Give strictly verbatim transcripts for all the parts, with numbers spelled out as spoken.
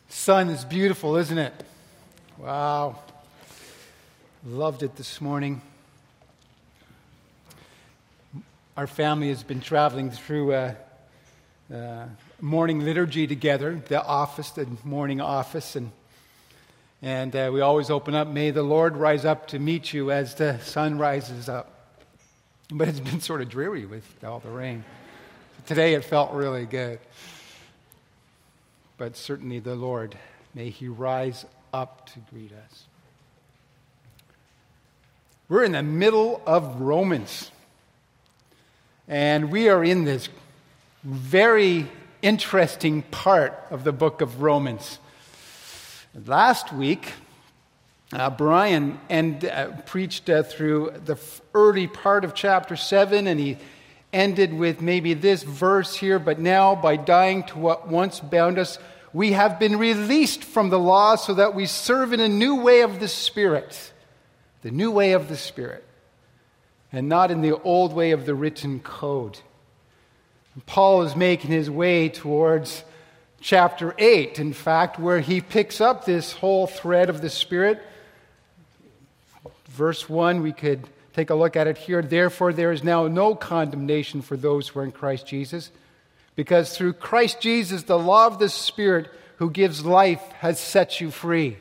Sun is beautiful, isn't it? Wow. Loved it this morning. Our family has been traveling through a, a morning liturgy together, the office, the morning office, and and uh, we always open up, "May the Lord rise up to meet you as the sun rises up." But it's been sort of dreary with all the rain. Today it felt really good. But certainly the Lord, may He rise up to greet us. We're in the middle of Romans. And we are in this very interesting part of the book of Romans. Last week, uh, Brian and, uh, preached uh, through the early part of chapter seven, and he ended with maybe this verse here, "But now, by dying to what once bound us, we have been released from the law so that we serve in a new way of the Spirit." The new way of the Spirit. And not in the old way of the written code. And Paul is making his way towards chapter eight, in fact, where he picks up this whole thread of the Spirit. Verse one, we could take a look at it here. "Therefore there is now no condemnation for those who are in Christ Jesus, because through Christ Jesus the law of the Spirit who gives life has set you free."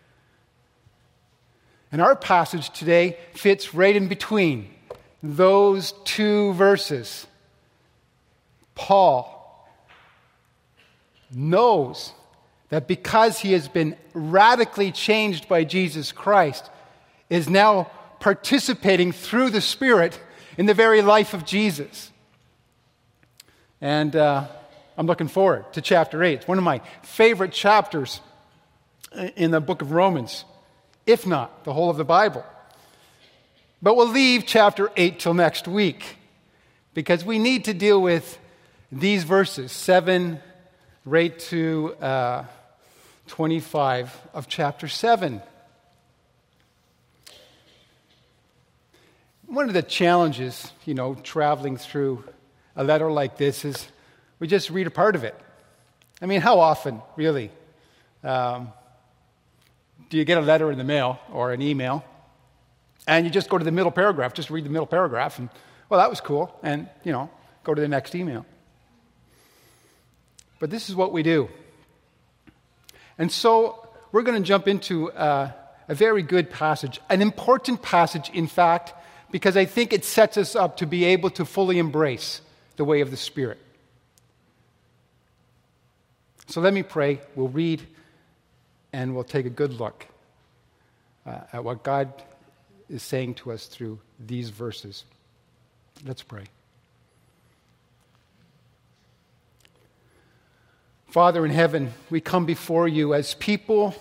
And our passage today fits right in between those two verses. Paul knows that because he has been radically changed by Jesus Christ, is now participating through the Spirit in the very life of Jesus. And uh, I'm looking forward to chapter eight. It's one of my favorite chapters in the book of Romans, if not the whole of the Bible. But we'll leave chapter eight till next week, because we need to deal with these verses, seven right to uh, twenty-five of chapter seven. One of the challenges, you know, traveling through a letter like this is we just read a part of it. I mean, how often, really, um, do you get a letter in the mail or an email, and you just go to the middle paragraph, just read the middle paragraph, and, well, that was cool, and, you know, go to the next email. But this is what we do. And so we're going to jump into uh, a very good passage, an important passage, in fact, because I think it sets us up to be able to fully embrace the way of the Spirit. So let me pray. We'll read, and we'll take a good look uh, at what God is saying to us through these verses. Let's pray. Father in heaven, we come before you as people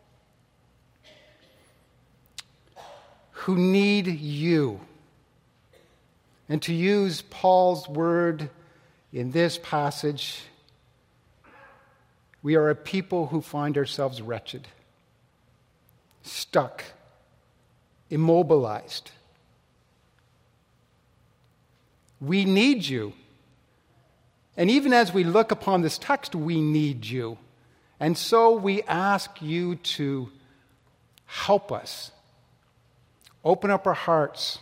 who need you. And to use Paul's word in this passage, we are a people who find ourselves wretched, stuck, immobilized. We need you. And even as we look upon this text, we need you. And so we ask you to help us. Open up our hearts.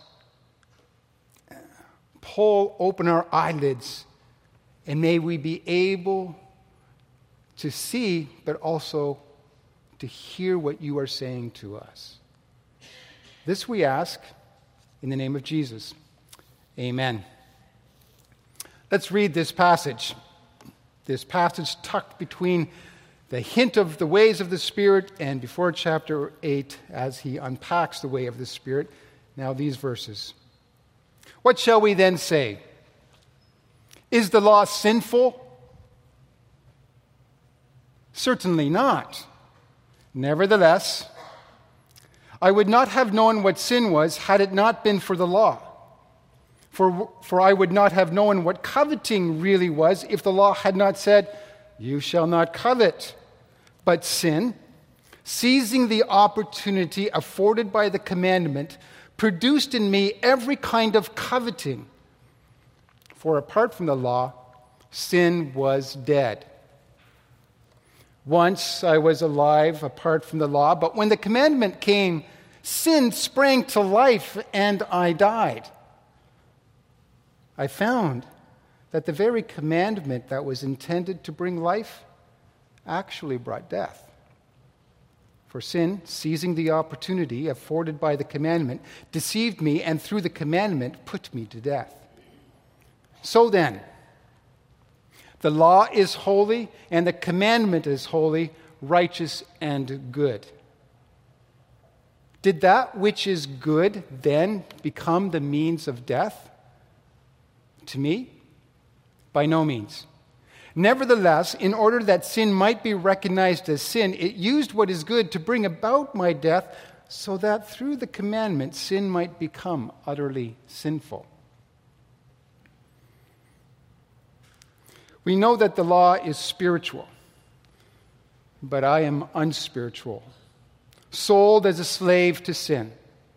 Pull open our eyelids. And may we be able to see, but also to hear what you are saying to us. This we ask in the name of Jesus. Amen. Let's read this passage. This passage tucked between the hint of the ways of the Spirit and before chapter eight as he unpacks the way of the Spirit. Now these verses. "What shall we then say? Is the law sinful? Certainly not. Nevertheless, I would not have known what sin was had it not been for the law. For, for I would not have known what coveting really was if the law had not said, 'You shall not covet.' But sin, seizing the opportunity afforded by the commandment, produced in me every kind of coveting. For apart from the law, sin was dead. Once I was alive apart from the law, but when the commandment came, sin sprang to life and I died. I found that the very commandment that was intended to bring life actually brought death. For sin, seizing the opportunity afforded by the commandment, deceived me and through the commandment put me to death. So then, the law is holy and the commandment is holy, righteous, and good. Did that which is good then become the means of death? To me, by no means. Nevertheless, in order that sin might be recognized as sin, it used what is good to bring about my death, so that through the commandment sin might become utterly sinful. We know that the law is spiritual, but I am unspiritual, sold as a slave to sin.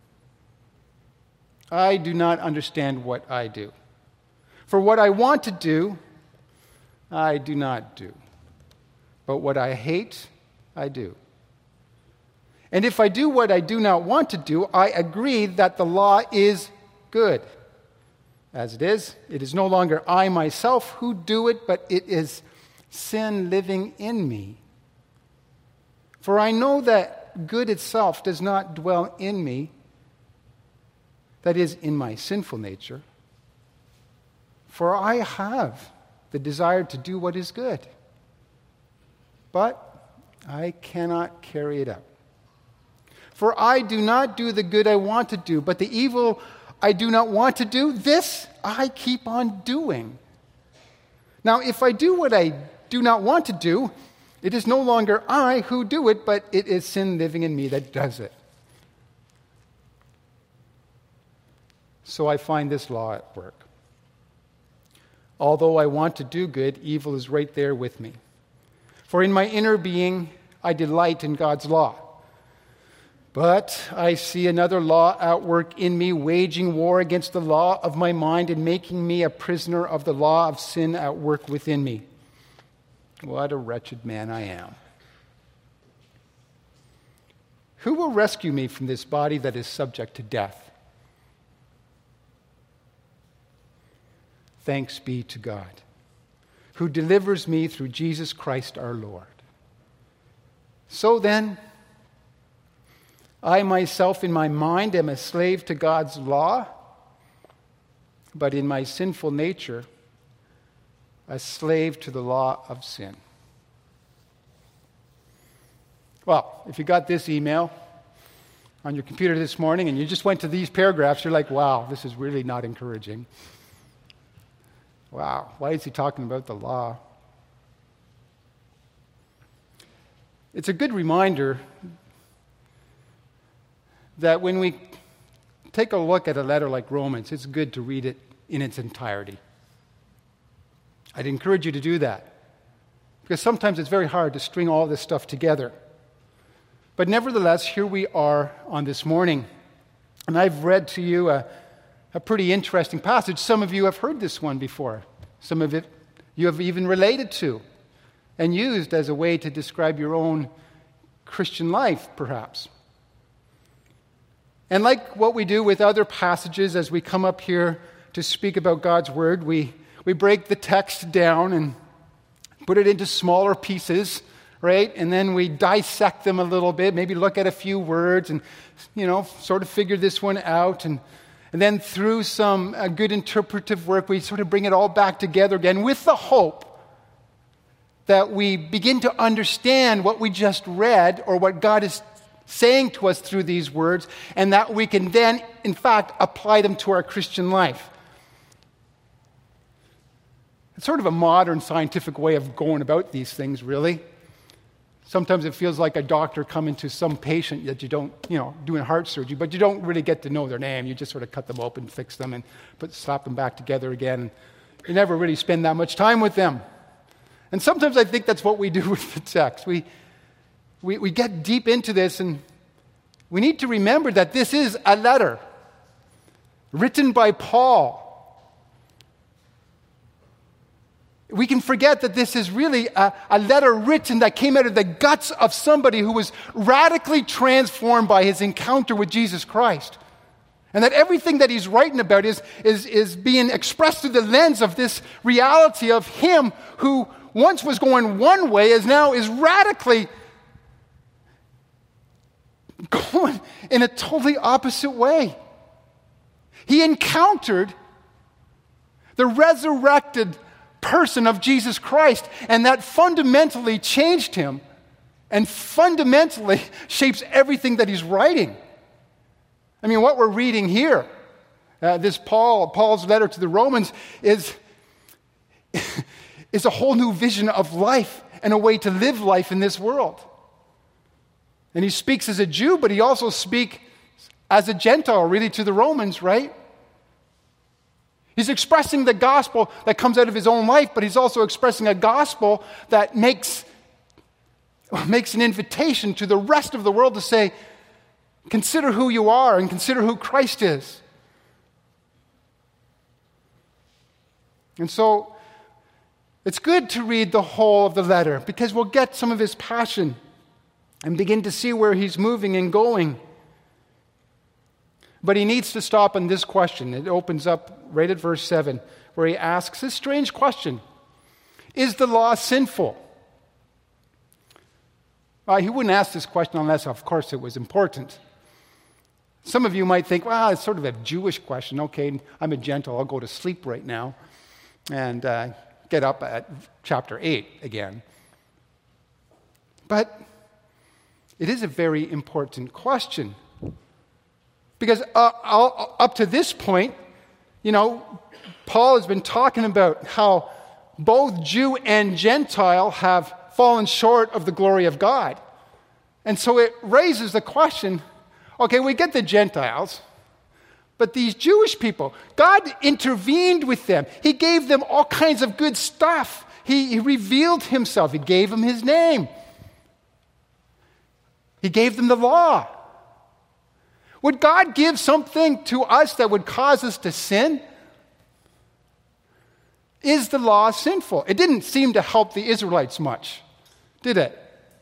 I do not understand what I do. For what I want to do, I do not do. But what I hate, I do. And if I do what I do not want to do, I agree that the law is good. As it is, it is no longer I myself who do it, but it is sin living in me. For I know that good itself does not dwell in me, that is, in my sinful nature. For I have the desire to do what is good, but I cannot carry it out. For I do not do the good I want to do, but the evil I do not want to do, this I keep on doing. Now, if I do what I do not want to do, it is no longer I who do it, but it is sin living in me that does it. So I find this law at work. Although I want to do good, evil is right there with me. For in my inner being, I delight in God's law. But I see another law at work in me, waging war against the law of my mind and making me a prisoner of the law of sin at work within me. What a wretched man I am. Who will rescue me from this body that is subject to death? Thanks be to God, who delivers me through Jesus Christ our Lord. So then, I myself in my mind am a slave to God's law, but in my sinful nature, a slave to the law of sin. Well, if you got this email on your computer this morning and you just went to these paragraphs, you're like, wow, this is really not encouraging. Wow, why is he talking about the law? It's a good reminder that when we take a look at a letter like Romans, it's good to read it in its entirety. I'd encourage you to do that, because sometimes it's very hard to string all this stuff together. But nevertheless, here we are on this morning, and I've read to you a, a pretty interesting passage. Some of you have heard this one before. Some of it you have even related to and used as a way to describe your own Christian life, perhaps. And like what we do with other passages as we come up here to speak about God's Word, we, we break the text down and put it into smaller pieces, right? And then we dissect them a little bit, maybe look at a few words and, you know, sort of figure this one out. And, and then through some uh, good interpretive work, we sort of bring it all back together again with the hope that we begin to understand what we just read or what God is saying to us through these words, and that we can then, in fact, apply them to our Christian life. It's sort of a modern scientific way of going about these things, really. Sometimes it feels like a doctor coming to some patient that you don't, you know, doing heart surgery, but you don't really get to know their name. You just sort of cut them open, fix them, and put slap them back together again. You never really spend that much time with them. And sometimes I think that's what we do with the text. We We, we get deep into this, and we need to remember that this is a letter written by Paul. We can forget that this is really a, a letter written that came out of the guts of somebody who was radically transformed by his encounter with Jesus Christ. And that everything that he's writing about is, is, is being expressed through the lens of this reality of him who once was going one way is now is radically going in a totally opposite way. He encountered the resurrected person of Jesus Christ, and that fundamentally changed him and fundamentally shapes everything that he's writing. I mean, what we're reading here, uh, this Paul, Paul's letter to the Romans, is, is a whole new vision of life and a way to live life in this world. And he speaks as a Jew, but he also speaks as a Gentile, really, to the Romans, right? He's expressing the gospel that comes out of his own life, but he's also expressing a gospel that makes, makes an invitation to the rest of the world to say, consider who you are and consider who Christ is. And so, it's good to read the whole of the letter because we'll get some of his passion and begin to see where he's moving and going. But he needs to stop on this question. It opens up right at verse seven, where he asks this strange question: is the law sinful? Well, he wouldn't ask this question unless, of course, it was important. Some of you might think, well, it's sort of a Jewish question. Okay, I'm a Gentile. I'll go to sleep right now and uh, get up at chapter eight again. But it is a very important question. Because uh, up to this point, you know, Paul has been talking about how both Jew and Gentile have fallen short of the glory of God. And so it raises the question, okay, we get the Gentiles, but these Jewish people, God intervened with them. He gave them all kinds of good stuff. He, he revealed himself. He gave them his name. He gave them the law. Would God give something to us that would cause us to sin? Is the law sinful? It didn't seem to help the Israelites much, did it?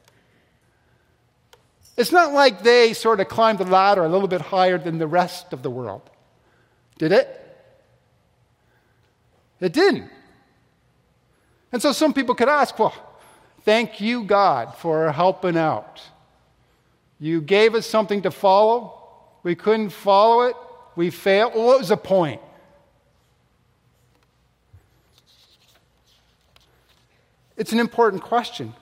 It's not like they sort of climbed the ladder a little bit higher than the rest of the world, did it? It didn't. And so some people could ask, well, thank you, God, for helping out. You gave us something to follow. We couldn't follow it. We failed. Well, what was the point? It's an important question.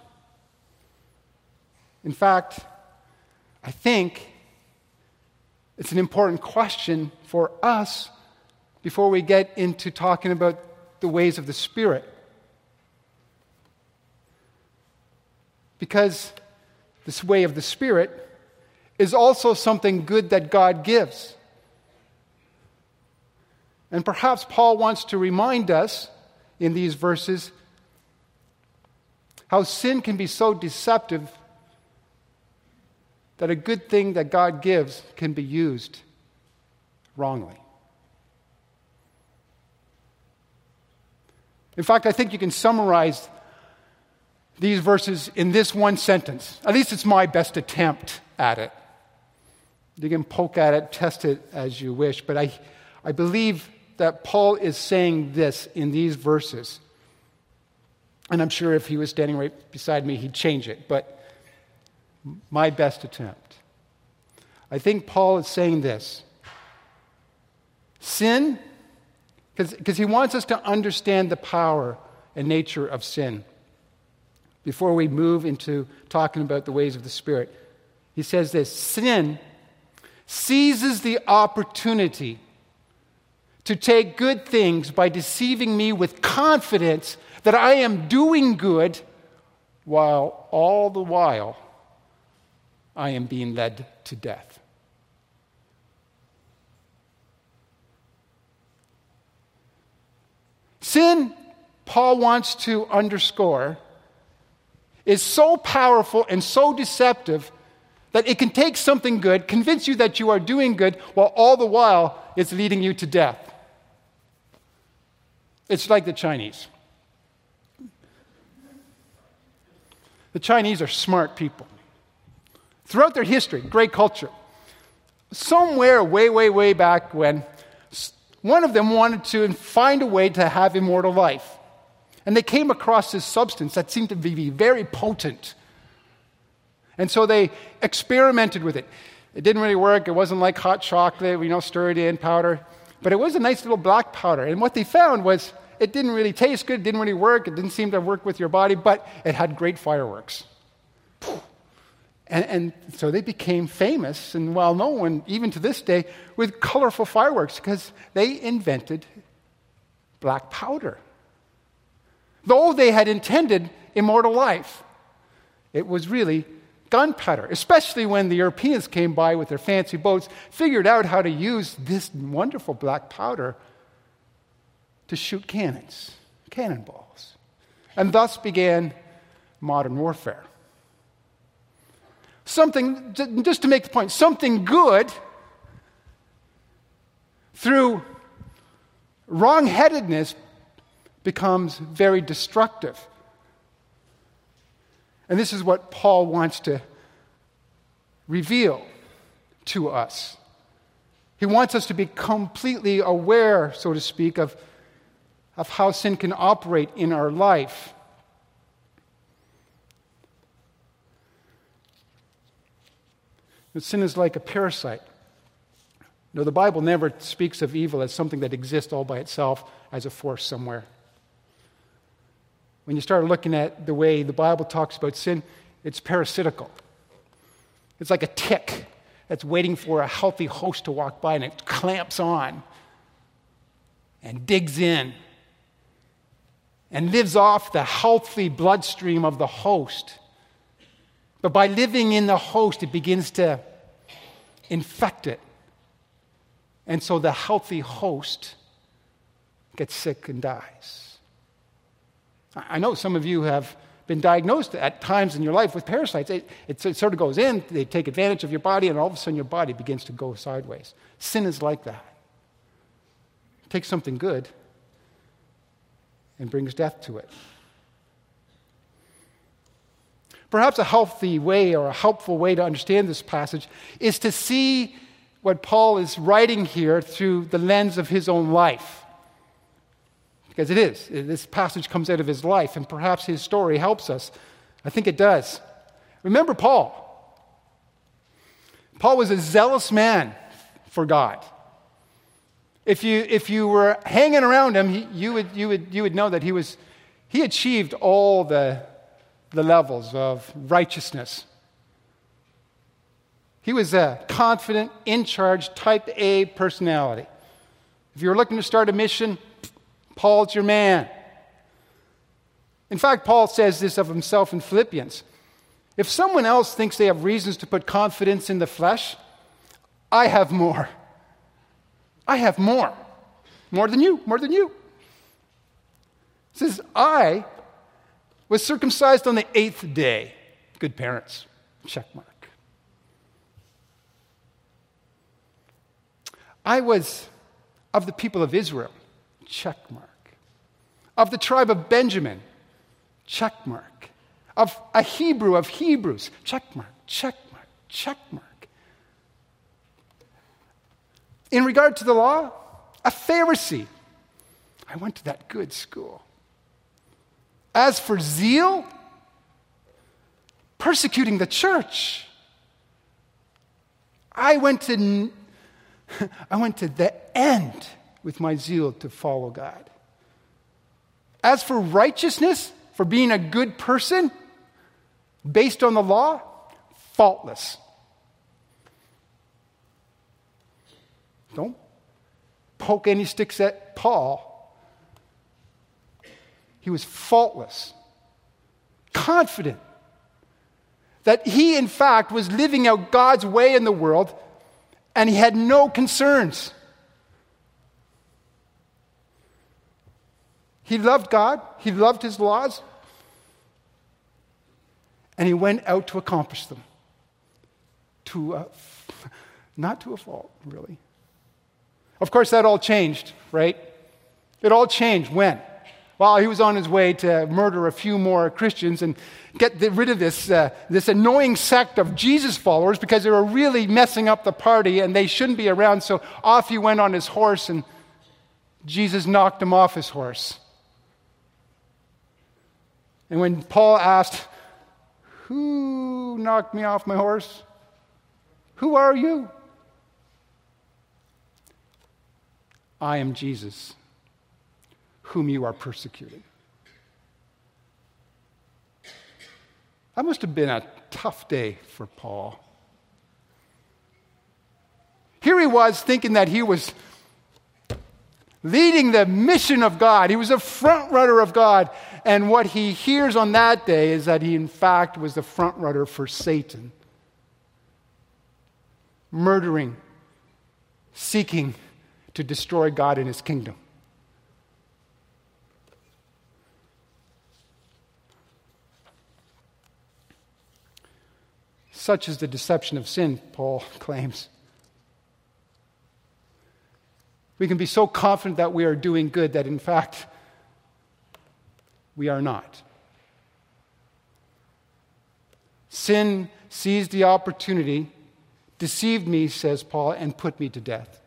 In fact, I think it's an important question for us before we get into talking about the ways of the Spirit. Because this way of the Spirit is also something good that God gives. And perhaps Paul wants to remind us in these verses how sin can be so deceptive that a good thing that God gives can be used wrongly. In fact, I think you can summarize these verses in this one sentence. At least it's my best attempt at it. You can poke at it, test it as you wish, but I, I believe that Paul is saying this in these verses. And I'm sure if he was standing right beside me, he'd change it, but my best attempt. I think Paul is saying this. Sin, because he wants us to understand the power and nature of sin before we move into talking about the ways of the Spirit. He says this: sin seizes the opportunity to take good things by deceiving me with confidence that I am doing good, while all the while I am being led to death. Sin, Paul wants to underscore, is so powerful and so deceptive that it can take something good, convince you that you are doing good, while all the while it's leading you to death. It's like the Chinese. The Chinese are smart people. Throughout their history, great culture. Somewhere way, way, way back when, one of them wanted to find a way to have immortal life. And they came across this substance that seemed to be very potent. And so they experimented with it. It didn't really work. It wasn't like hot chocolate, you know, stir it in, powder. But it was a nice little black powder. And what they found was it didn't really taste good, it didn't really work, it didn't seem to work with your body, but it had great fireworks. And, and so they became famous and well known, even to this day, with colorful fireworks because they invented black powder. Though they had intended immortal life, it was really gunpowder, especially when the Europeans came by with their fancy boats, figured out how to use this wonderful black powder to shoot cannons, cannonballs. And thus began modern warfare. Something, just to make the point, something good through wrong-headedness becomes very destructive. And this is what Paul wants to reveal to us. He wants us to be completely aware, so to speak, of, of how sin can operate in our life. But sin is like a parasite. No, the Bible never speaks of evil as something that exists all by itself as a force somewhere. When you start looking at the way the Bible talks about sin, it's parasitical. It's like a tick that's waiting for a healthy host to walk by, and it clamps on and digs in and lives off the healthy bloodstream of the host. But by living in the host, it begins to infect it. And so the healthy host gets sick and dies. I know some of you have been diagnosed at times in your life with parasites. It, it, it sort of goes in, they take advantage of your body, and all of a sudden your body begins to go sideways. Sin is like that. It takes something good and brings death to it. Perhaps a healthy way or a helpful way to understand this passage is to see what Paul is writing here through the lens of his own life. Because it is. This passage comes out of his life, and perhaps his story helps us. I think it does. Remember Paul. Paul was a zealous man for God. If you, if you were hanging around him, he, you, would, you, would, you would know that he was he achieved all the, the levels of righteousness. He was a confident, in-charge, type A personality. If you were looking to start a mission, Paul's your man. In fact, Paul says this of himself in Philippians. If someone else thinks they have reasons to put confidence in the flesh, I have more. I have more. More than you, more than you. He says, I was circumcised on the eighth day. Good parents. Check mark. I was of the people of Israel. Check mark. Of the tribe of Benjamin. Check mark. Of a Hebrew of Hebrews. Check mark. Check mark. Check mark. In regard to the law, a Pharisee. I went to that good school. As for zeal, persecuting the church. I went to I went to the end with my zeal to follow God. As for righteousness, for being a good person, based on the law, faultless. Don't poke any sticks at Paul. He was faultless, confident that he, in fact, was living out God's way in the world, and he had no concerns. He loved God. He loved his laws. And he went out to accomplish them. To a, not to a fault, really. Of course, that all changed, right? It all changed when? while he was on his way to murder a few more Christians and get rid of this, uh, this annoying sect of Jesus followers because they were really messing up the party and they shouldn't be around. So off he went on his horse, and Jesus knocked him off his horse. And when Paul asked, "Who knocked me off my horse? Who are you?" "I am Jesus, whom you are persecuting." That must have been a tough day for Paul. Here he was thinking that he was leading the mission of God. He was a front runner of God. And what he hears on that day is that he, in fact, was the front runner for Satan. Murdering, seeking to destroy God and his kingdom. Such is the deception of sin, Paul claims. We can be so confident that we are doing good that, in fact, we are not. Sin seized the opportunity, deceived me, says Paul, and put me to death.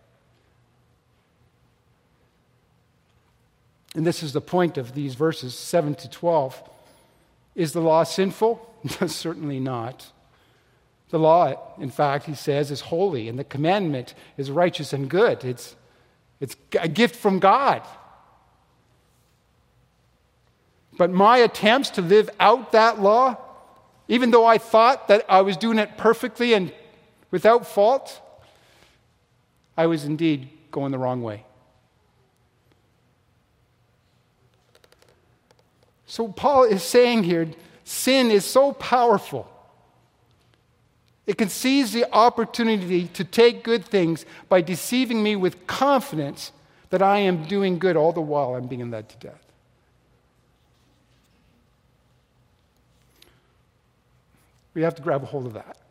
And this is the point of these verses seven to twelve. Is the law sinful? Certainly not. The law, in fact, he says, is holy, and the commandment is righteous and good. It's, it's a gift from God. But my attempts to live out that law, even though I thought that I was doing it perfectly and without fault, I was indeed going the wrong way. So Paul is saying here, sin is so powerful. It can seize the opportunity to take good things by deceiving me with confidence that I am doing good all the while I'm being led to death. We have to grab a hold of that.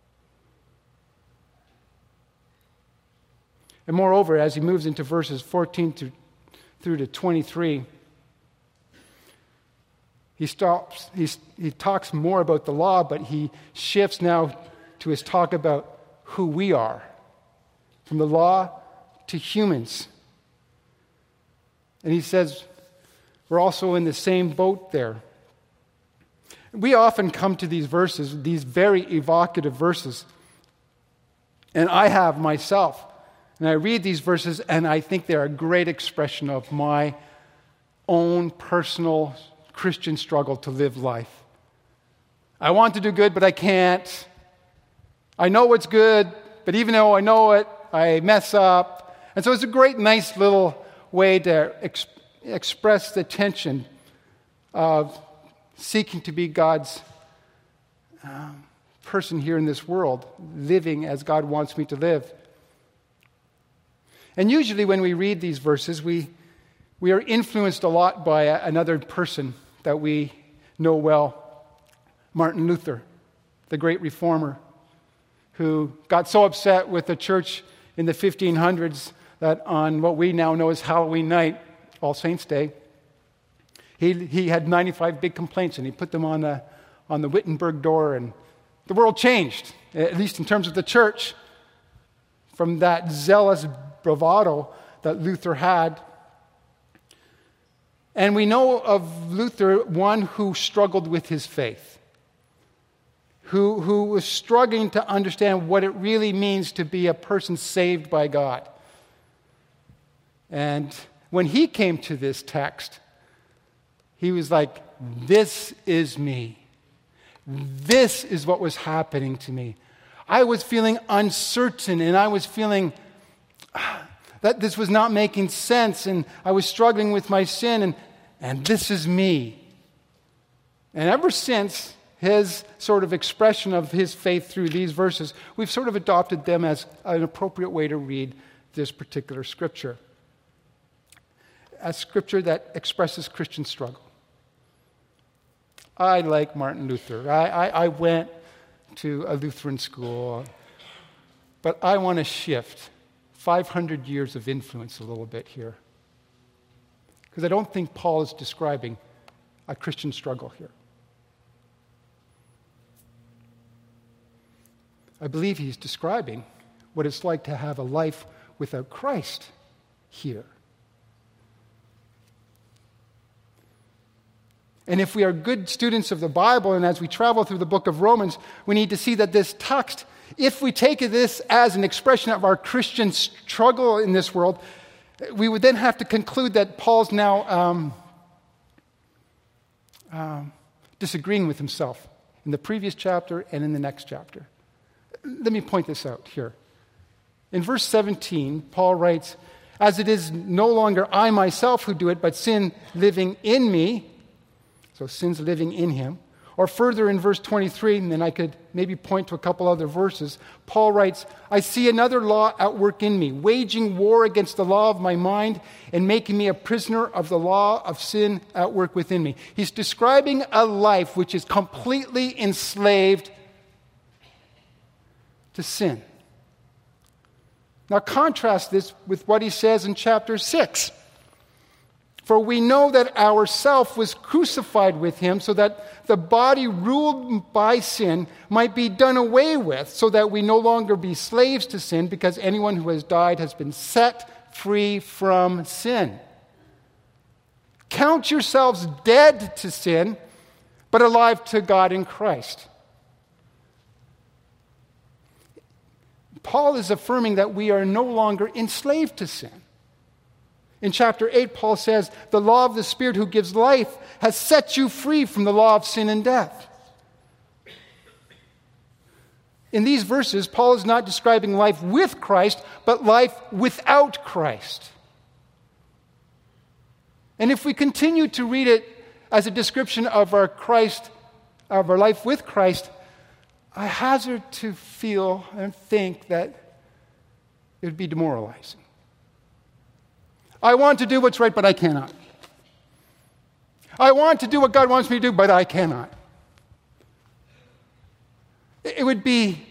And moreover, as he moves into verses fourteen to, through to twenty-three, he stops, he, he talks more about the law, but he shifts now to his talk about who we are, from the law to humans. And he says we're also in the same boat there. We often come to these verses, these very evocative verses, and I have myself. And I read these verses, and I think they're a great expression of my own personal Christian struggle to live life. I want to do good, but I can't. I know what's good, but even though I know it, I mess up. And so it's a great, nice little way to ex- express the tension of seeking to be God's um, person here in this world, living as God wants me to live. And usually when we read these verses, we, we are influenced a lot by a, another person that we know well, Martin Luther, the great reformer, who got so upset with the church in the fifteen hundreds that on what we now know as Halloween night, All Saints' Day, he, he had ninety-five big complaints, and he put them on the, on the Wittenberg door, and the world changed, at least in terms of the church, from that zealous bravado that Luther had. And we know of Luther, one who struggled with his faith, who, who was struggling to understand what it really means to be a person saved by God. And when he came to this text, he was like, this is me. This is what was happening to me. I was feeling uncertain, and I was feeling that this was not making sense, and I was struggling with my sin, and, and this is me. And ever since his sort of expression of his faith through these verses, we've sort of adopted them as an appropriate way to read this particular scripture. A scripture that expresses Christian struggle. I like Martin Luther. I, I, I went to a Lutheran school, but I want to shift five hundred years of influence a little bit here. Because I don't think Paul is describing a Christian struggle here. I believe he's describing what it's like to have a life without Christ here. And if we are good students of the Bible, and as we travel through the book of Romans, we need to see that this text, if we take this as an expression of our Christian struggle in this world, we would then have to conclude that Paul's now um, um, disagreeing with himself in the previous chapter and in the next chapter. Let me point this out here. In verse seventeen, Paul writes, "As it is no longer I myself who do it, but sin living in me," so sin's living in him. Or further in verse twenty-three, and then I could maybe point to a couple other verses, Paul writes, "I see another law at work in me, waging war against the law of my mind and making me a prisoner of the law of sin at work within me." He's describing a life which is completely enslaved to sin. Now contrast this with what he says in chapter six. "For we know that our self was crucified with him so that the body ruled by sin might be done away with, so that we no longer be slaves to sin, because anyone who has died has been set free from sin. Count yourselves dead to sin, but alive to God in Christ." Paul is affirming that we are no longer enslaved to sin. In chapter eight, Paul says, "The law of the Spirit who gives life has set you free from the law of sin and death." In these verses, Paul is not describing life with Christ, but life without Christ. And if we continue to read it as a description of our Christ, of our life with Christ, I hazard to feel and think that it would be demoralizing. I want to do what's right, but I cannot. I want to do what God wants me to do, but I cannot. It would be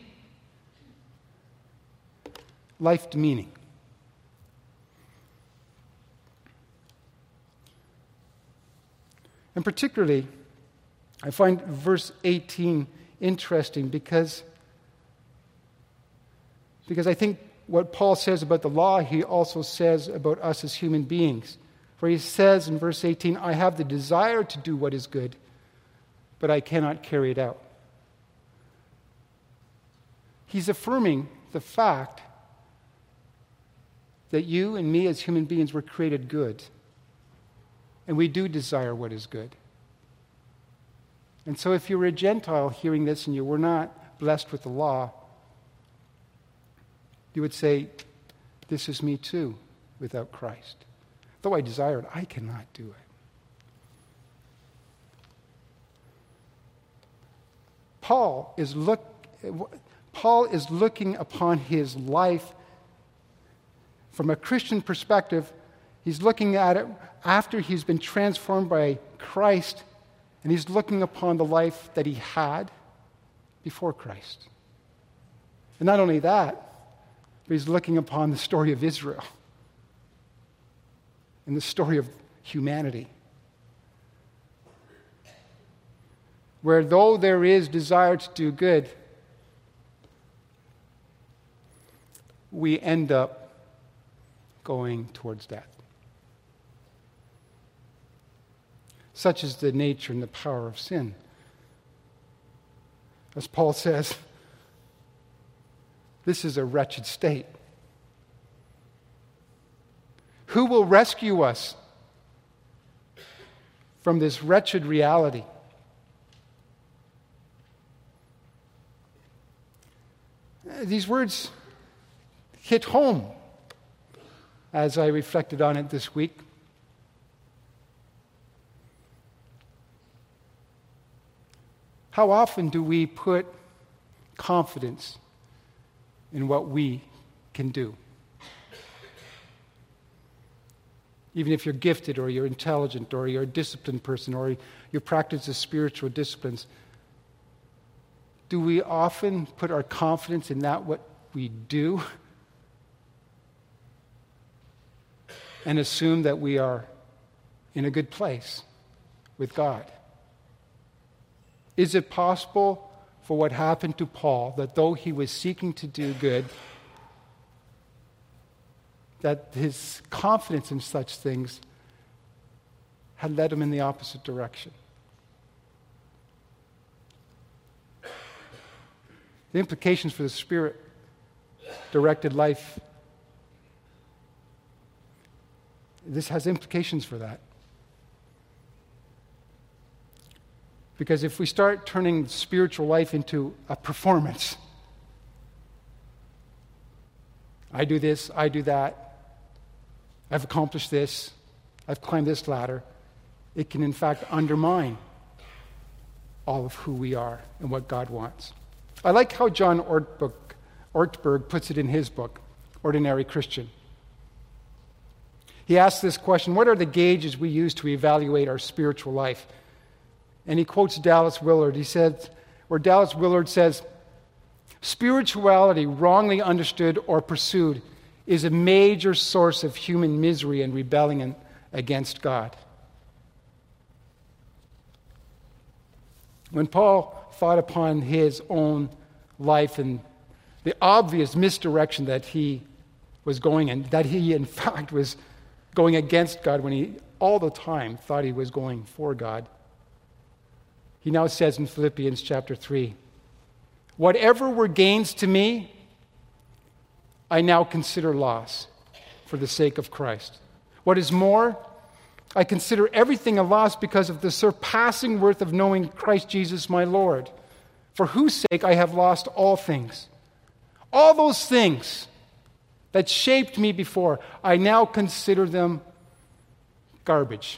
life demeaning. And particularly, I find verse eighteen interesting because, because I think what Paul says about the law, he also says about us as human beings. For he says in verse eighteen, "I have the desire to do what is good, but I cannot carry it out." He's affirming the fact that you and me as human beings were created good, and we do desire what is good. And so if you were a Gentile hearing this and you were not blessed with the law, you would say, "This is me too, without Christ. Though I desire it, I cannot do it." Paul is look, Paul is looking upon his life from a Christian perspective. He's looking at it after he's been transformed by Christ, and he's looking upon the life that he had before Christ. And not only that, but he's looking upon the story of Israel and the story of humanity, where though there is desire to do good, we end up going towards death. Such is the nature and the power of sin. As Paul says, this is a wretched state. Who will rescue us from this wretched reality? These words hit home as I reflected on it this week. How often do we put confidence in what we can do? Even if you're gifted or you're intelligent or you're a disciplined person or you practice the spiritual disciplines, do we often put our confidence in that what we do and assume that we are in a good place with God? Is it possible for what happened to Paul, that though he was seeking to do good, that his confidence in such things had led him in the opposite direction? The implications for the Spirit-directed life, this has implications for that. Because if we start turning spiritual life into a performance, I do this, I do that, I've accomplished this, I've climbed this ladder, it can in fact undermine all of who we are and what God wants. I like how John Ortberg, Ortberg puts it in his book, Ordinary Christian. He asks this question: what are the gauges we use to evaluate our spiritual life? And he quotes Dallas Willard. He said, where Dallas Willard says, spirituality wrongly understood or pursued is a major source of human misery and rebellion against God. When Paul thought upon his own life and the obvious misdirection that he was going in, that he in fact was going against God when he all the time thought he was going for God, he now says in Philippians chapter three, whatever were gains to me, I now consider loss for the sake of Christ. What is more, I consider everything a loss because of the surpassing worth of knowing Christ Jesus my Lord, for whose sake I have lost all things. All those things that shaped me before, I now consider them garbage,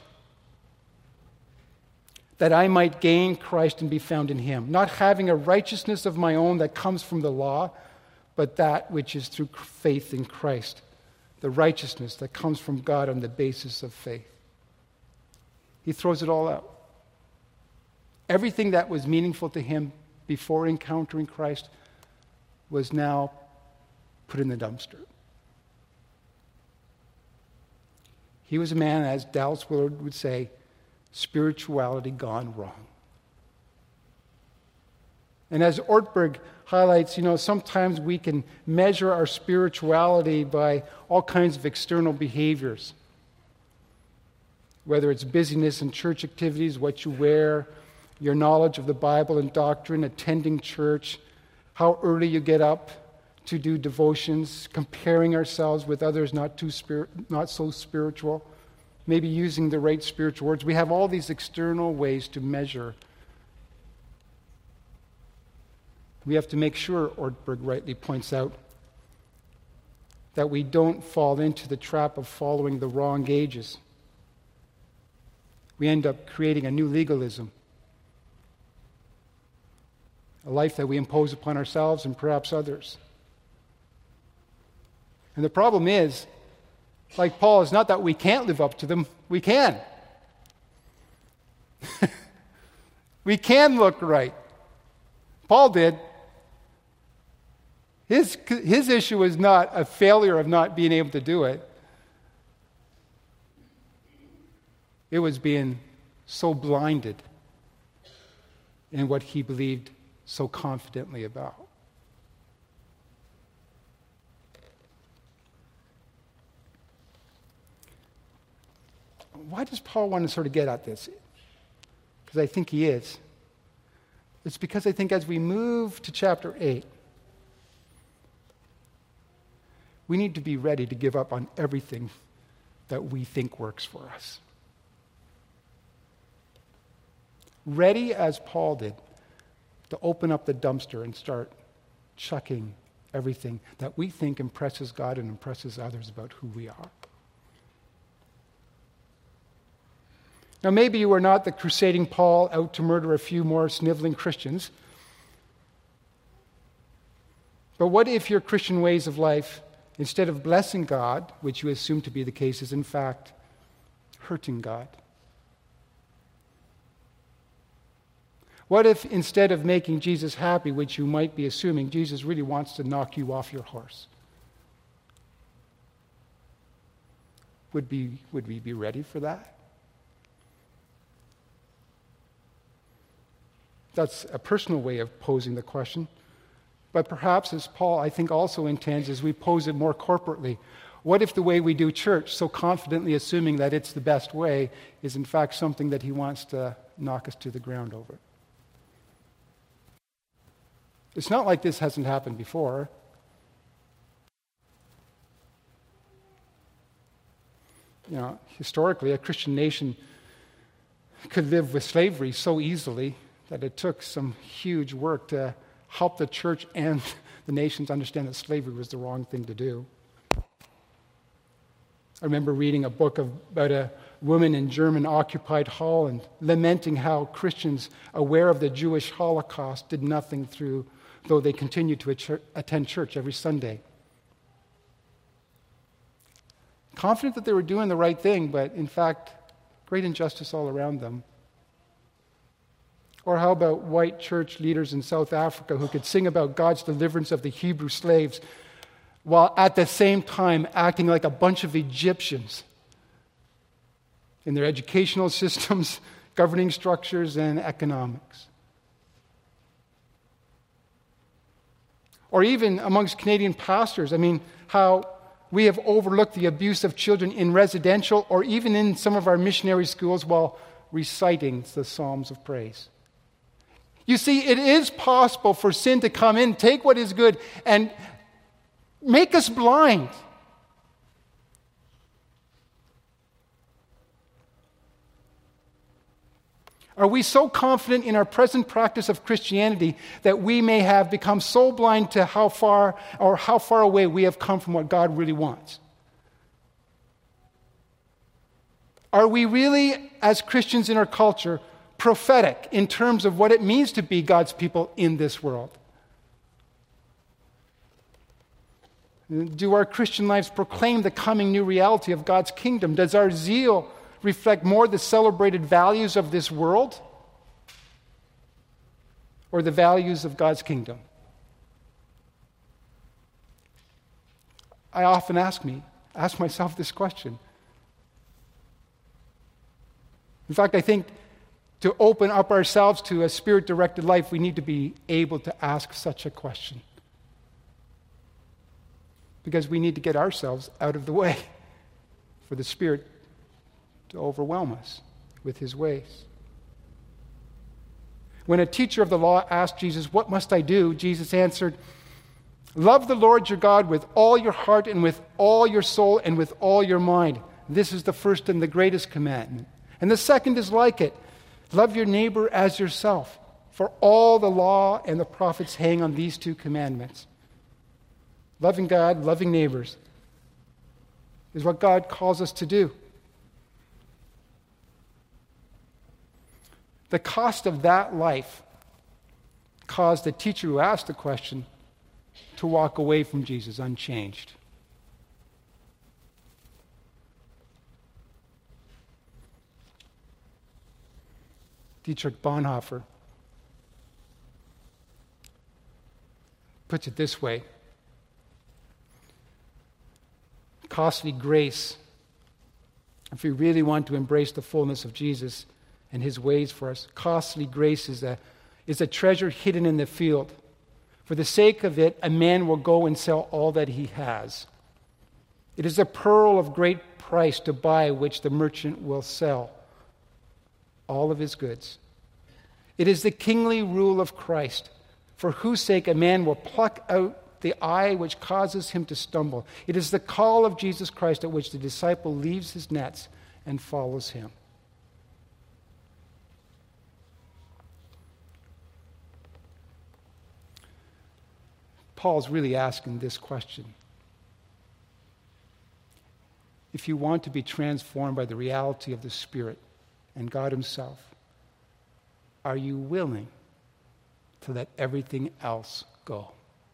that I might gain Christ and be found in him, not having a righteousness of my own that comes from the law, but that which is through faith in Christ, the righteousness that comes from God on the basis of faith. He throws it all out. Everything that was meaningful to him before encountering Christ was now put in the dumpster. He was a man, as Dallas Willard would say, spirituality gone wrong. And as Ortberg highlights, you know, sometimes we can measure our spirituality by all kinds of external behaviors. Whether it's busyness in church activities, what you wear, your knowledge of the Bible and doctrine, attending church, how early you get up to do devotions, comparing ourselves with others not too spirit, not so spiritual, maybe using the right spiritual words. We have all these external ways to measure. We have to make sure, Ortberg rightly points out, that we don't fall into the trap of following the wrong gauges. We end up creating a new legalism, a life that we impose upon ourselves and perhaps others. And the problem is, like Paul, it's not that we can't live up to them. We can. We can look right. Paul did. His, his issue was not a failure of not being able to do it. It was being so blinded in what he believed so confidently about. Why does Paul want to sort of get at this? Because I think he is. It's because I think as we move to chapter eight, we need to be ready to give up on everything that we think works for us. Ready, as Paul did, to open up the dumpster and start chucking everything that we think impresses God and impresses others about who we are. Now, maybe you are not the crusading Paul out to murder a few more sniveling Christians. But what if your Christian ways of life, instead of blessing God, which you assume to be the case, is in fact hurting God? What if instead of making Jesus happy, which you might be assuming, Jesus really wants to knock you off your horse? Would, be, would we be ready for that? That's a personal way of posing the question. But perhaps, as Paul, I think, also intends, as we pose it more corporately, what if the way we do church, so confidently assuming that it's the best way, is in fact something that he wants to knock us to the ground over? It's not like this hasn't happened before. You know, historically, a Christian nation could live with slavery so easily that it took some huge work to help the church and the nations understand that slavery was the wrong thing to do. I remember reading a book of, about a woman in German-occupied Holland lamenting how Christians aware of the Jewish Holocaust did nothing through, though they continued to ach- attend church every Sunday. Confident that they were doing the right thing, but in fact, great injustice all around them. Or how about white church leaders in South Africa who could sing about God's deliverance of the Hebrew slaves while at the same time acting like a bunch of Egyptians in their educational systems, governing structures, and economics? Or even amongst Canadian pastors, I mean, how we have overlooked the abuse of children in residential or even in some of our missionary schools while reciting the Psalms of praise. You see, it is possible for sin to come in, take what is good, and make us blind. Are we so confident in our present practice of Christianity that we may have become so blind to how far or how far away we have come from what God really wants? Are we really, as Christians in our culture, prophetic in terms of what it means to be God's people in this world? Do our Christian lives proclaim the coming new reality of God's kingdom? Does our zeal reflect more the celebrated values of this world or the values of God's kingdom? I often ask me, ask myself this question. In fact, I think to open up ourselves to a spirit-directed life, we need to be able to ask such a question. Because we need to get ourselves out of the way for the Spirit to overwhelm us with his ways. When a teacher of the law asked Jesus, "What must I do?" Jesus answered, "Love the Lord your God with all your heart and with all your soul and with all your mind. This is the first and the greatest commandment. And the second is like it. Love your neighbor as yourself. For all the law and the prophets hang on these two commandments." Loving God, loving neighbors is what God calls us to do. The cost of that life caused the teacher who asked the question to walk away from Jesus unchanged. Dietrich Bonhoeffer puts it this way: costly grace, if we really want to embrace the fullness of Jesus and his ways for us, costly grace is a, is a treasure hidden in the field. For the sake of it, a man will go and sell all that he has. It is a pearl of great price to buy, which the merchant will sell all of his goods. It is the kingly rule of Christ, for whose sake a man will pluck out the eye which causes him to stumble. It is the call of Jesus Christ at which the disciple leaves his nets and follows him. Paul's really asking this question. If you want to be transformed by the reality of the Spirit and God himself, are you willing to let everything else go?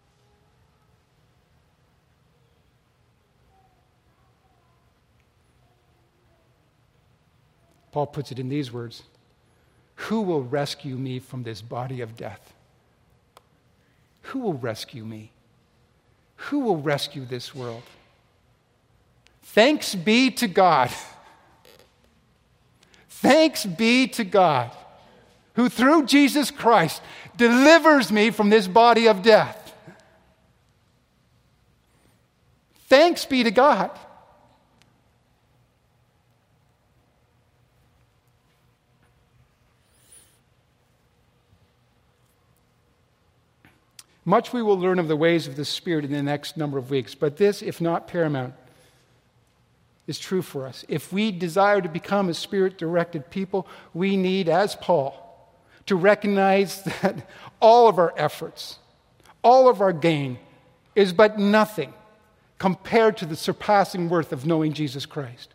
Paul puts it in these words: "Who will rescue me from this body of death?" Who will rescue me? Who will rescue this world? Thanks be to God. Thanks be to God, who through Jesus Christ delivers me from this body of death. Thanks be to God. Much we will learn of the ways of the Spirit in the next number of weeks, but this, if not paramount, is true for us. If we desire to become a Spirit-directed people, we need, as Paul, to recognize that all of our efforts, all of our gain, is but nothing compared to the surpassing worth of knowing Jesus Christ.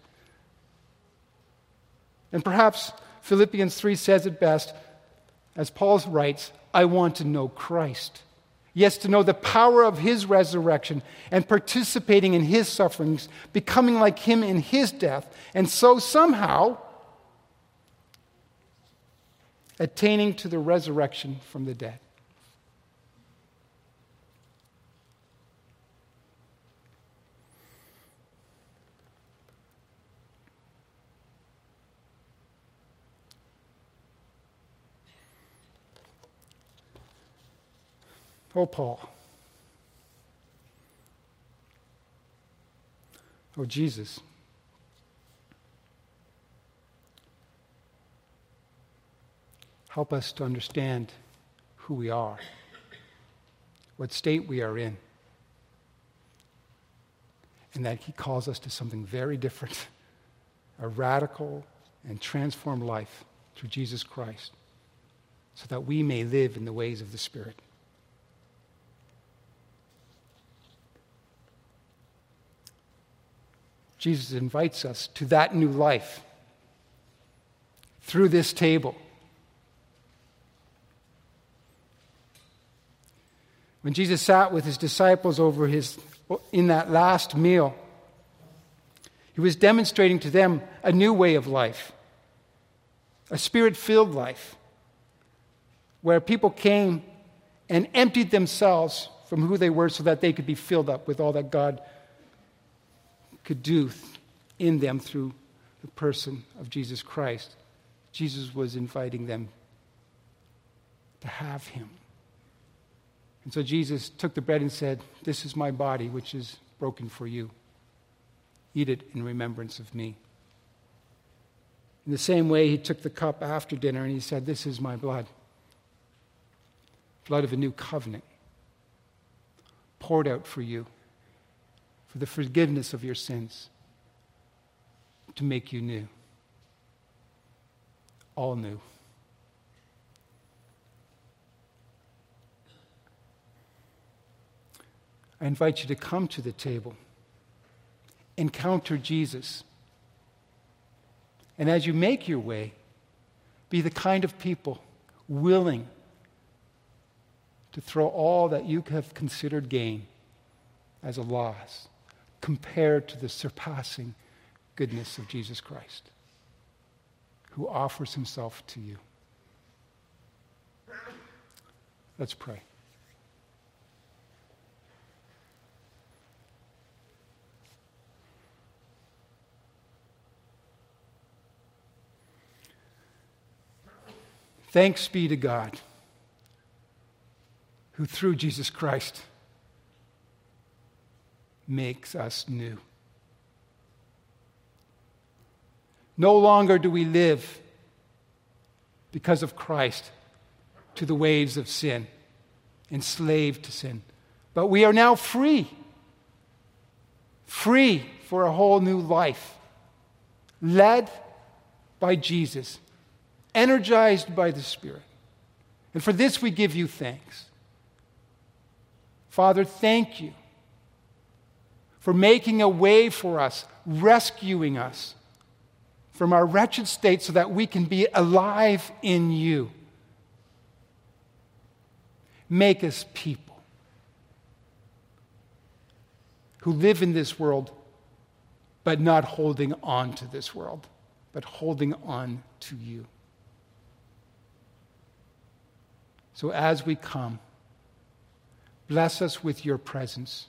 And perhaps Philippians three says it best, as Paul writes, I want to know Christ. Yes, to know the power of his resurrection and participating in his sufferings, becoming like him in his death, and so somehow attaining to the resurrection from the dead. Oh, Paul. Oh, Jesus. Help us to understand who we are, what state we are in, and that he calls us to something very different, a radical and transformed life through Jesus Christ, so that we may live in the ways of the Spirit. Jesus invites us to that new life through this table. When Jesus sat with his disciples over his in that last meal, he was demonstrating to them a new way of life, a Spirit-filled life, where people came and emptied themselves from who they were so that they could be filled up with all that God could do in them through the person of Jesus Christ. Jesus was inviting them to have him. And so Jesus took the bread and said, this is my body, which is broken for you. Eat it in remembrance of me. In the same way, he took the cup after dinner and he said, this is my blood. Blood of a new covenant, poured out for you, for the forgiveness of your sins, to make you new. All new. I invite you to come to the table, encounter Jesus, and as you make your way, be the kind of people willing to throw all that you have considered gain as a loss, compared to the surpassing goodness of Jesus Christ, who offers himself to you. Let's pray. Thanks be to God, who through Jesus Christ makes us new. No longer do we live because of Christ to the waves of sin, enslaved to sin, but we are now free, free for a whole new life, led by Jesus, energized by the Spirit. And for this we give you thanks. Father, thank you for making a way for us, rescuing us from our wretched state so that we can be alive in you. Make us people who live in this world, but not holding on to this world, but holding on to you. So as we come, bless us with your presence.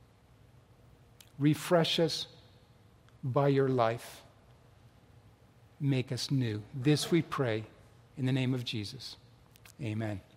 Refresh us by your life. Make us new. This we pray In the name of Jesus, amen.